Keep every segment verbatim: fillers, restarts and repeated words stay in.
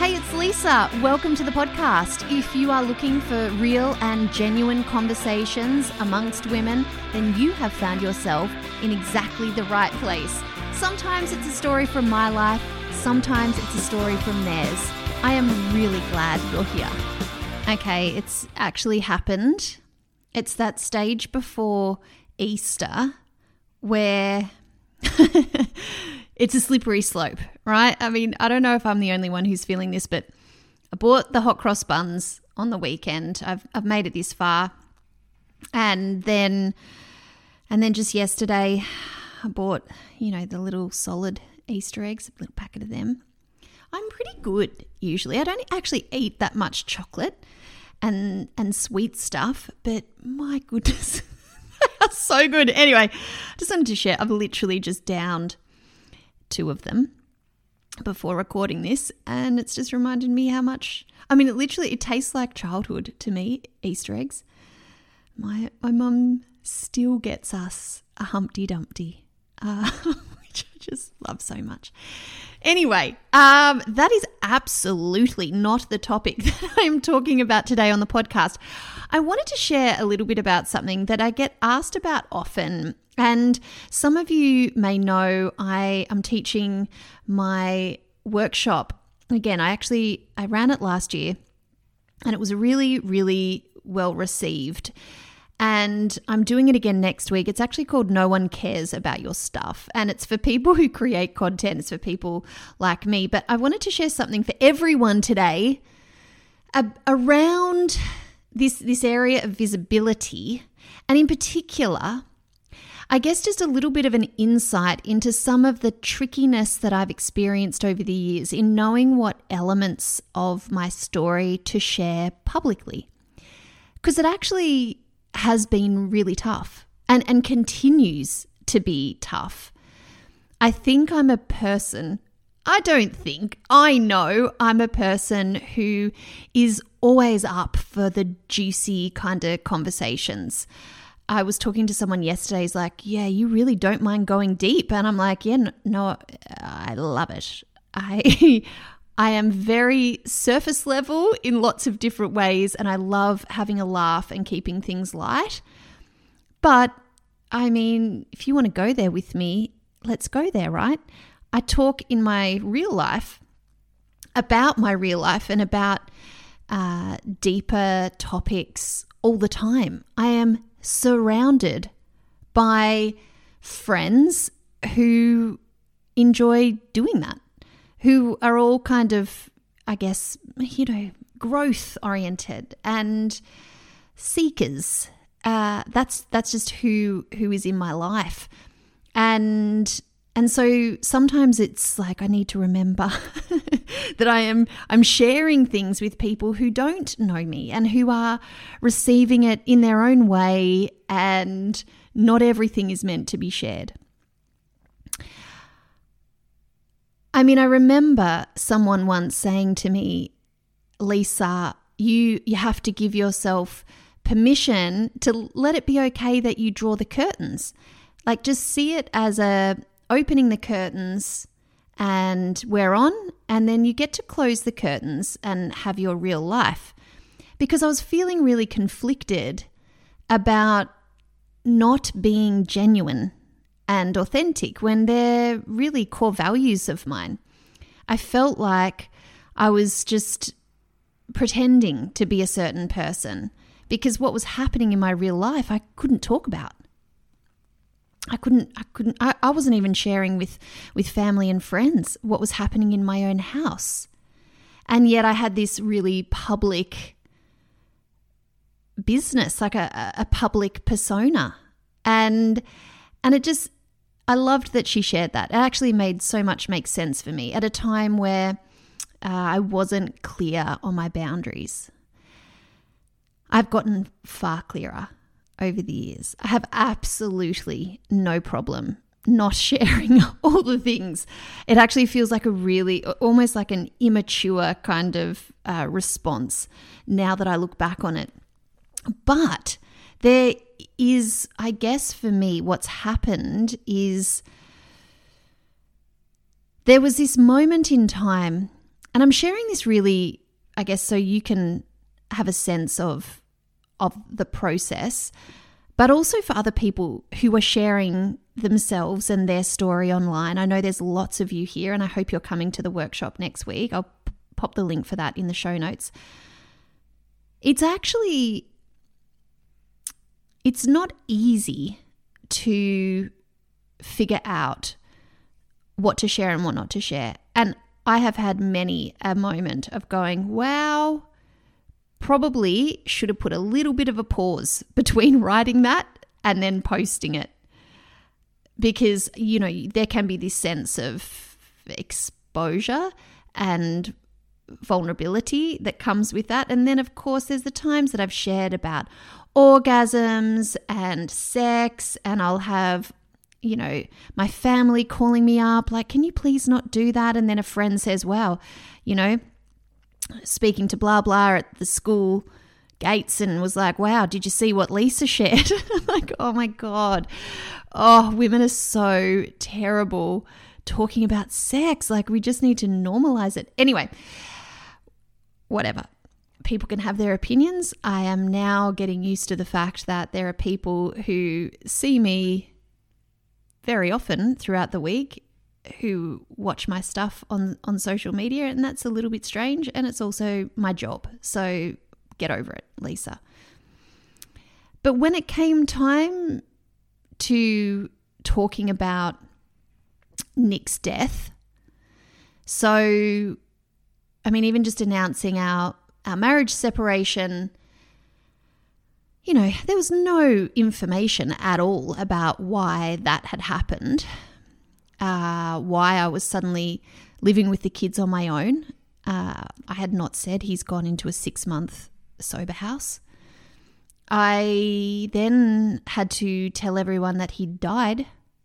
Hey, it's Lisa. Welcome to the podcast. If you are looking for real and genuine conversations amongst women, then you have found yourself in exactly the right place. Sometimes it's a story from my life, sometimes it's a story from theirs. I am really glad you're here. Okay, it's actually happened. It's that stage before Easter where it's a slippery slope, right? I mean, I don't know if I'm the only one who's feeling this, but I bought the hot cross buns on the weekend. I've I've made it this far. And then and then just yesterday I bought, you know, the little solid Easter eggs, a little packet of them. I'm pretty good usually. I don't actually eat that much chocolate and and sweet stuff, but my goodness, they are so good. Anyway, just wanted to share. I've literally just downed two of them before recording this, and it's just reminded me how much, I mean, it literally, it tastes like childhood to me, Easter eggs. My my mum still gets us a Humpty Dumpty, uh, which I just love so much. Anyway, um, that is absolutely not the topic that I'm talking about today on the podcast. I wanted to share a little bit about something that I get asked about often. And some of you may know I am teaching my workshop. Again, I actually, I ran it last year and it was really, really well received. And I'm doing it again next week. It's actually called No One Cares About Your Stuff. And it's for people who create content. It's for people like me. But I wanted to share something for everyone today ab- around this, this area of visibility. And in particular, I guess just a little bit of an insight into some of the trickiness that I've experienced over the years in knowing what elements of my story to share publicly. Because it actually has been really tough and, and continues to be tough. I think I'm a person, I don't think, I know I'm a person who is always up for the juicy kind of conversations. I was talking to someone yesterday, he's like, yeah, you really don't mind going deep. And I'm like, yeah, no, no I love it. I I am very surface level in lots of different ways, and I love having a laugh and keeping things light. But, I mean, if you want to go there with me, let's go there, right? I talk in my real life about my real life and about uh, deeper topics all the time. I am surrounded by friends who enjoy doing that, who are all kind of, I guess, you know, growth oriented and seekers. Uh, that's that's just who who is in my life, and and so sometimes it's like I need to remember that I am I'm sharing things with people who don't know me and who are receiving it in their own way, and not everything is meant to be shared. I mean, I remember someone once saying to me, Lisa, you you have to give yourself permission to let it be okay that you draw the curtains. Like, just see it as a opening the curtains and we're on, and then you get to close the curtains and have your real life. Because I was feeling really conflicted about not being genuine and authentic when they're really core values of mine. I felt like I was just pretending to be a certain person because what was happening in my real life I couldn't talk about. I couldn't, I couldn't, I, I wasn't even sharing with, with family and friends what was happening in my own house. And yet I had this really public business, like a, a public persona. And, and it just, I loved that she shared that. It actually made so much make sense for me at a time where uh, I wasn't clear on my boundaries. I've gotten far clearer over the years. I have absolutely no problem not sharing all the things. It actually feels like a really, almost like an immature kind of uh, response now that I look back on it. But there is, I guess for me, what's happened is there was this moment in time And I'm sharing this really, I guess, so you can have a sense of, of the process, but also for other people who are sharing themselves and their story online. I know there's lots of you here, and I hope you're coming to the workshop next week. I'll p- pop the link for that in the show notes. It's actually, it's not easy to figure out what to share and what not to share. And I have had many a moment of going, wow, probably should have put a little bit of a pause between writing that and then posting it. Because, you know, there can be this sense of exposure and vulnerability that comes with that. And then, of course, there's the times that I've shared about orgasms and sex, and I'll have, you know, my family calling me up like, can you please not do that? And then a friend says, wow, you know, speaking to blah, blah at the school gates, and was like, wow, did you see what Lisa shared? I'm like, oh my God. Oh, women are so terrible talking about sex. Like, we just need to normalize it. Anyway, whatever. People can have their opinions. I am now getting used to the fact that there are people who see me very often throughout the week who watch my stuff on, on social media, and that's a little bit strange, and it's also my job. So get over it, Lisa. But when it came time to talking about Nick's death, so, I mean, even just announcing our, our marriage separation, you know, there was no information at all about why that had happened, uh, why I was suddenly living with the kids on my own. Uh, I had not said he's gone into a six-month sober house. I then had to tell everyone that he'd died,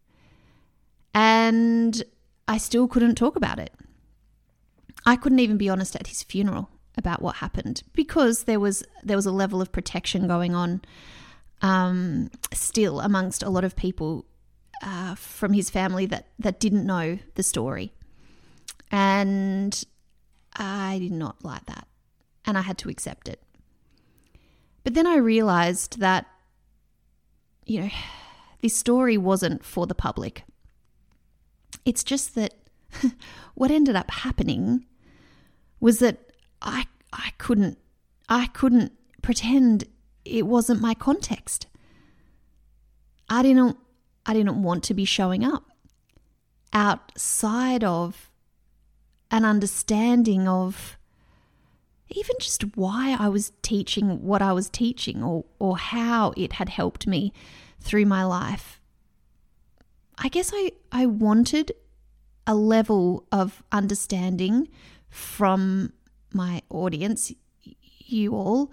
and I still couldn't talk about it. I couldn't even be honest at his funeral about what happened, because there was there was a level of protection going on um, still amongst a lot of people uh, from his family that, that didn't know the story. And I did not like that, and I had to accept it. But then I realized that, you know, this story wasn't for the public. It's just that what ended up happening was that I I couldn't I couldn't pretend it wasn't my context. I didn't I didn't want to be showing up outside of an understanding of even just why I was teaching what I was teaching, or or how it had helped me through my life. I guess I, I wanted a level of understanding from my audience, you all,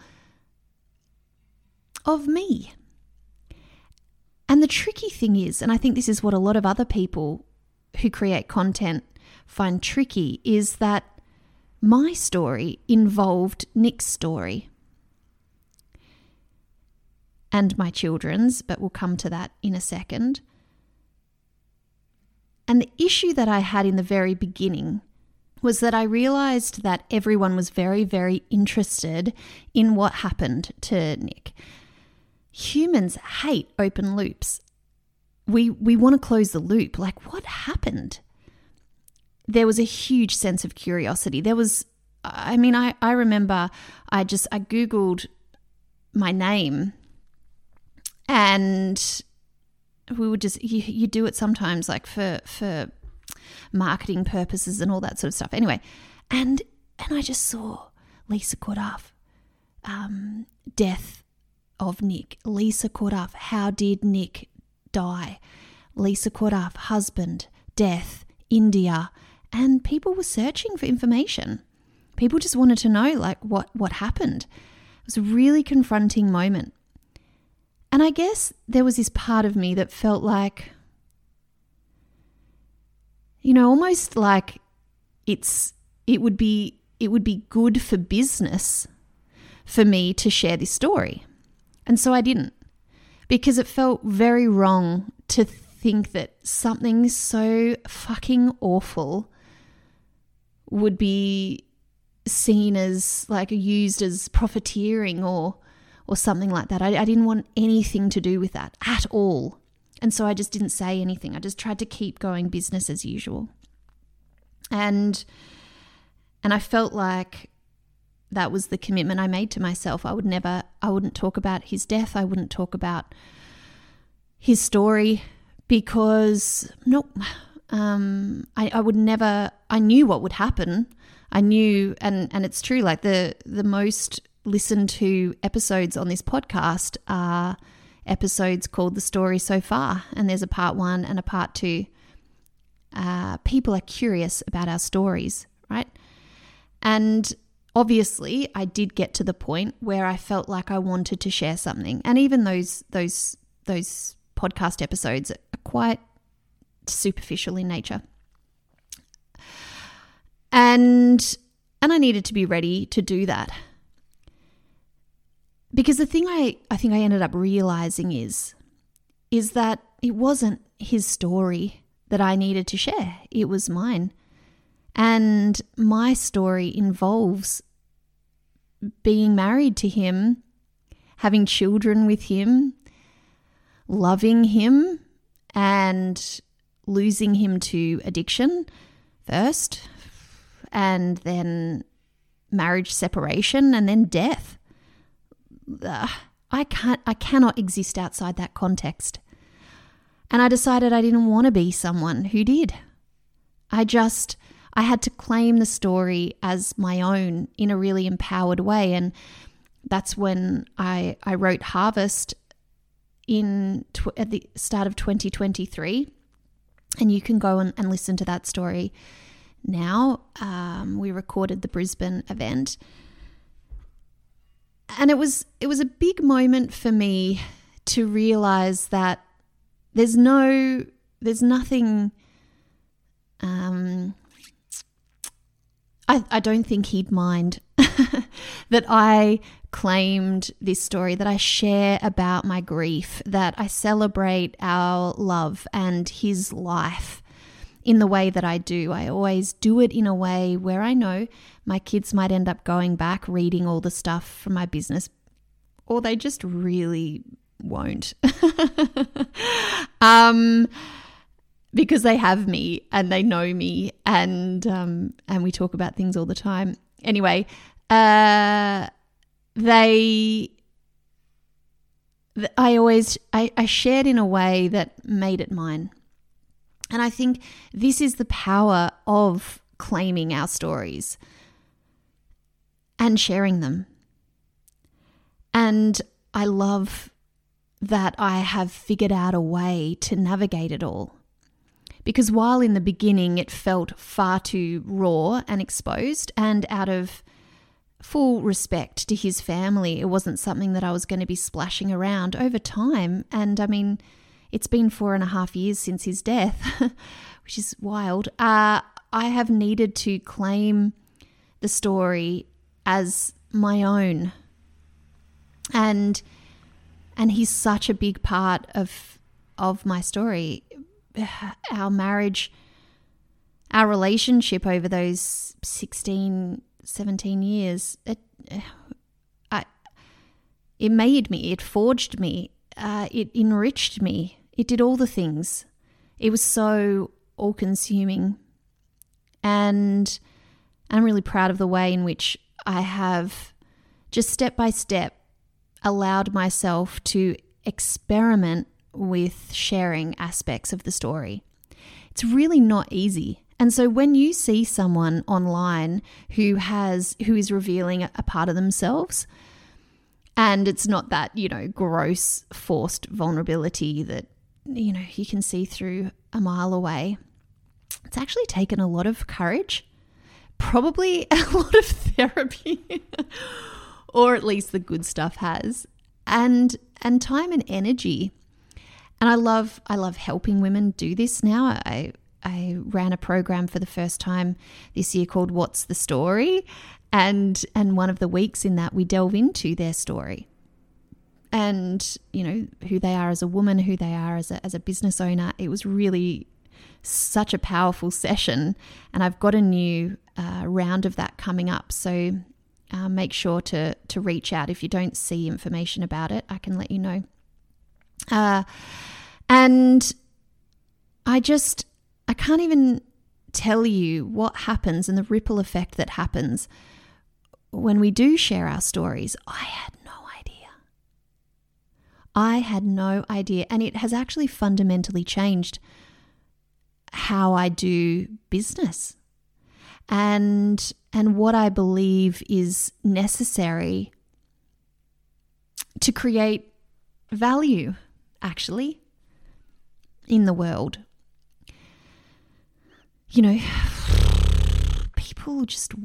of me. And the tricky thing is, and I think this is what a lot of other people who create content find tricky, is that my story involved Nick's story and my children's, but we'll come to that in a second. And the issue that I had in the very beginning was that I realized that everyone was very, very interested in what happened to Nick. Humans hate open loops. We we want to close the loop. Like, what happened? There was a huge sense of curiosity. There was, I mean, I, I remember I just, I Googled my name, and we would just, you, you do it sometimes like for, for marketing purposes and all that sort of stuff. Anyway, and, and I just saw Lisa Corduff, um, death of Nick. Lisa Corduff, how did Nick die? Lisa Corduff, husband, death, India. And people were searching for information. People just wanted to know, like, what, what happened. It was a really confronting moment. And I guess there was this part of me that felt like, you know, almost like it's it would be it would be good for business for me to share this story. And so I didn't, because it felt very wrong to think that something so fucking awful would be seen as like used as profiteering or or something like that. I, I didn't want anything to do with that at all. And so I just didn't say anything. I just tried to keep going business as usual. And and I felt like that was the commitment I made to myself. I would never, I wouldn't talk about his death. I wouldn't talk about his story because, nope, um, I, I would never, I knew what would happen. I knew, and, and it's true, like the, the most listened to episodes on this podcast are episodes called The Story So Far. And there's a part one and a part two. Uh, people are curious about our stories, right? And obviously I did get to the point where I felt like I wanted to share something. And even those, those, those podcast episodes are quite superficial in nature. And and I needed to be ready to do that. Because the thing I, I think I ended up realizing is, is that it wasn't his story that I needed to share. It was mine. And my story involves being married to him, having children with him, loving him, and losing him to addiction first, and then marriage separation, and then death. Ugh, I can't, I cannot exist outside that context. And I decided I didn't want to be someone who did. I just, I had to claim the story as my own in a really empowered way. And that's when I, I wrote Harvest in tw- at the start of twenty twenty-three. And you can go and, and listen to that story now. Um, we recorded the Brisbane event. And it was it was a big moment for me to realize that there's no, there's nothing, um, I, I don't think he'd mind that I claimed this story, that I share about my grief, that I celebrate our love and his life in the way that I do. I always do it in a way where I know my kids might end up going back, reading all the stuff from my business, or they just really won't. um, because they have me and they know me, and um, and we talk about things all the time. Anyway, uh, they, I always, I, I shared in a way that made it mine. And I think this is the power of claiming our stories and sharing them. And I love that I have figured out a way to navigate it all. Because while in the beginning it felt far too raw and exposed, and out of full respect to his family, it wasn't something that I was going to be splashing around over time. And I mean, it's been four and a half years since his death, which is wild. Uh, I have needed to claim the story as my own. And and he's such a big part of of my story. Our marriage, our relationship over those sixteen, seventeen years, it, I, it made me, it forged me, uh, it enriched me. It did all the things. It was so all-consuming. And I'm really proud of the way in which I have just step by step allowed myself to experiment with sharing aspects of the story. It's really not easy. And so when you see someone online who has who is revealing a part of themselves, and it's not that, you know, gross, forced vulnerability that, you know, you can see through a mile away, it's actually taken a lot of courage, probably a lot of therapy, or at least the good stuff has, and and time and energy. And I love I love helping women do this now. I I ran a program for the first time this year called What's the Story? And and one of the weeks in that we delve into their story. And, you know, who they are as a woman, who they are as a as a business owner. It was really such a powerful session. And I've got a new uh, round of that coming up. So uh, make sure to to reach out. If you don't see information about it, I can let you know. Uh, and I just, I can't even tell you what happens and the ripple effect that happens when we do share our stories. I had no idea. I had no idea. And it has actually fundamentally changed how I do business and and what I believe is necessary to create value, actually, in the world. You know, people just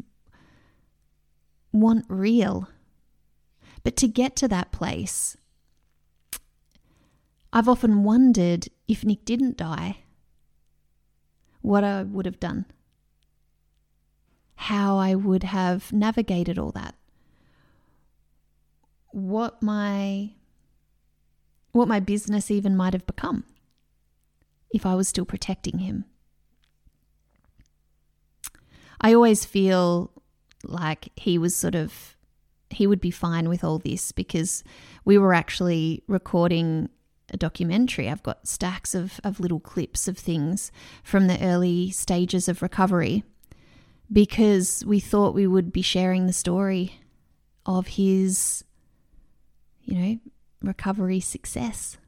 want real. But to get to that place, I've often wondered if Nick didn't die, what I would have done, how I would have navigated all that, what my what my business even might have become if I was still protecting him. I always feel like he was sort of, he would be fine with all this because we were actually recording a documentary. I've got stacks of, of little clips of things from the early stages of recovery because we thought we would be sharing the story of his, you know, recovery success.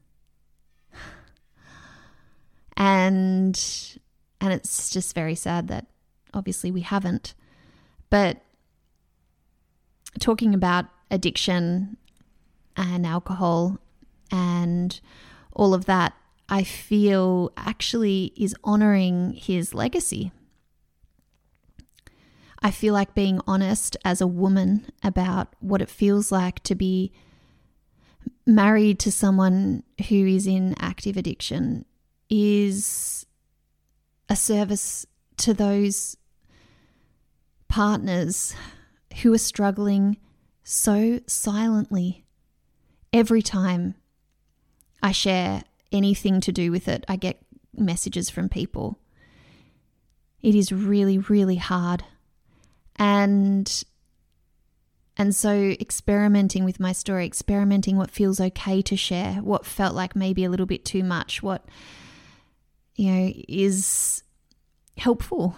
And and it's just very sad that obviously we haven't. But talking about addiction and alcohol and all of that, I feel actually is honoring his legacy. I feel like being honest as a woman about what it feels like to be married to someone who is in active addiction is a service to those partners who are struggling so silently. Every time I share anything to do with it, I get messages from people. It is really, really hard. And and so experimenting with my story, experimenting what feels okay to share, what felt like maybe a little bit too much, what, you know, is helpful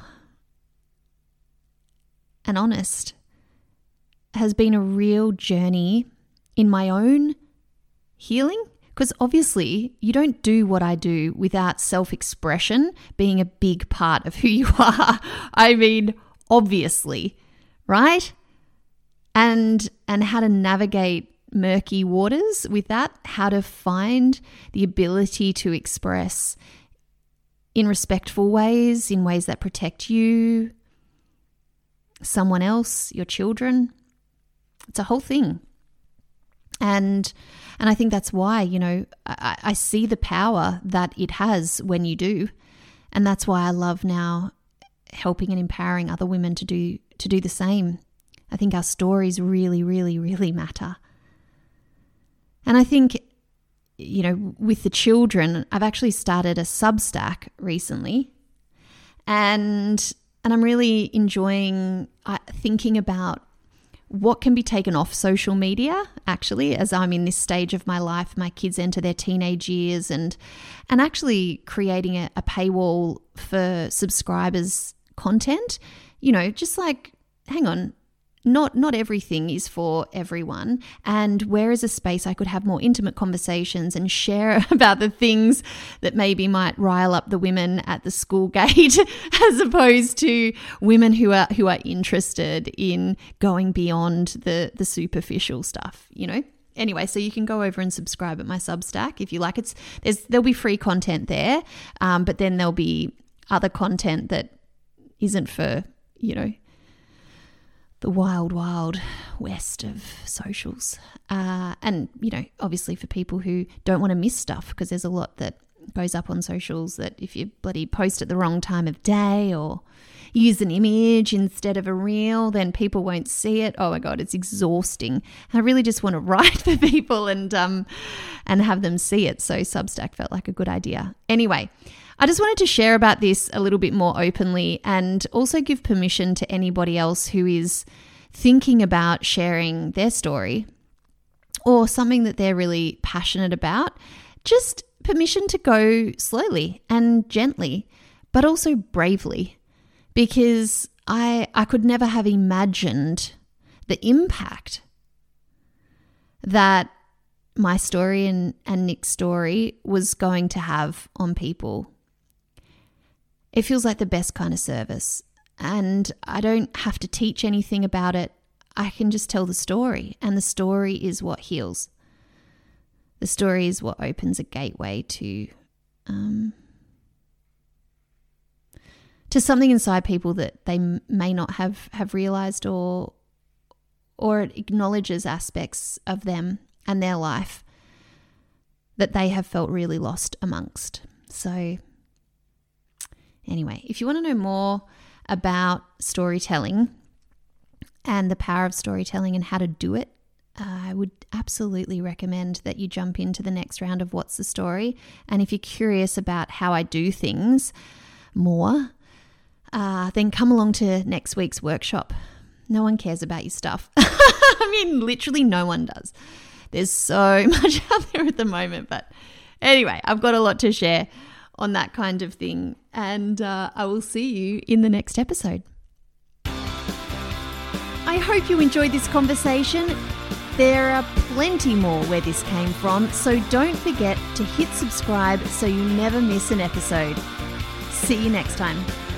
and honest, has been a real journey in my own healing. Because obviously you don't do what I do without self-expression being a big part of who you are. I mean, obviously, right? And and how to navigate murky waters with that, how to find the ability to express in respectful ways, in ways that protect you, someone else, your children. It's a whole thing. And and I think that's why, you know, I, I see the power that it has when you do. And that's why I love now helping and empowering other women to do to do the same. I think our stories really, really, really matter. And I think, you know, with the children, I've actually started a Substack recently. And and I'm really enjoying uh, thinking about what can be taken off social media, actually, as I'm in this stage of my life. My kids enter their teenage years, and and actually creating a, a paywall for subscribers' content. You know, just like, hang on, not not everything is for everyone. And where is a space I could have more intimate conversations and share about the things that maybe might rile up the women at the school gate, as opposed to women who are who are interested in going beyond the the superficial stuff, you know? Anyway, so you can go over and subscribe at my Substack if you like. It's there's there'll be free content there, um, but then there'll be other content that isn't for, you know, the wild, wild west of socials. Uh, and, you know, obviously for people who don't want to miss stuff, because there's a lot that goes up on socials that if you bloody post at the wrong time of day or use an image instead of a reel, then people won't see it. Oh my God, it's exhausting. And I really just want to write for people and um and have them see it. So Substack felt like a good idea. Anyway, I just wanted to share about this a little bit more openly and also give permission to anybody else who is thinking about sharing their story or something that they're really passionate about. Just permission to go slowly and gently, but also bravely, because I I could never have imagined the impact that my story and, and Nick's story was going to have on people. It feels like the best kind of service, and I don't have to teach anything about it. I can just tell the story, and the story is what heals. The story is what opens a gateway to um, to something inside people that they m- may not have, have realized, or or it acknowledges aspects of them and their life that they have felt really lost amongst. So anyway, if you want to know more about storytelling and the power of storytelling and how to do it, uh, I would absolutely recommend that you jump into the next round of What's the Story. And if you're curious about how I do things more, uh, then come along to next week's workshop. No one cares about your stuff. I mean, literally no one does. There's so much out there at the moment. But anyway, I've got a lot to share on that kind of thing. And uh, I will see you in the next episode. I hope you enjoyed this conversation. There are plenty more where this came from, so don't forget to hit subscribe so you never miss an episode. See you next time.